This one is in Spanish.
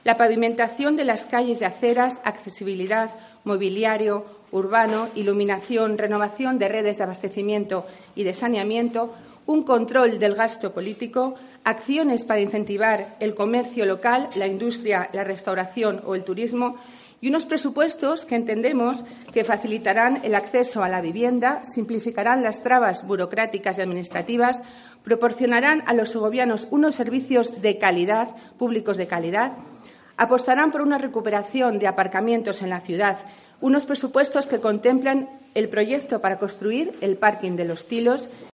La pavimentación de las calles y aceras, accesibilidad, mobiliario urbano, iluminación, renovación de redes de abastecimiento y de saneamiento, un control del gasto político, acciones para incentivar el comercio local, la industria, la restauración o el turismo y unos presupuestos que entendemos que facilitarán el acceso a la vivienda, simplificarán las trabas burocráticas y administrativas, proporcionarán a los segovianos unos servicios de calidad, públicos de calidad, apostarán por una recuperación de aparcamientos en la ciudad, unos presupuestos que contemplan el proyecto para construir el parking de Los Tilos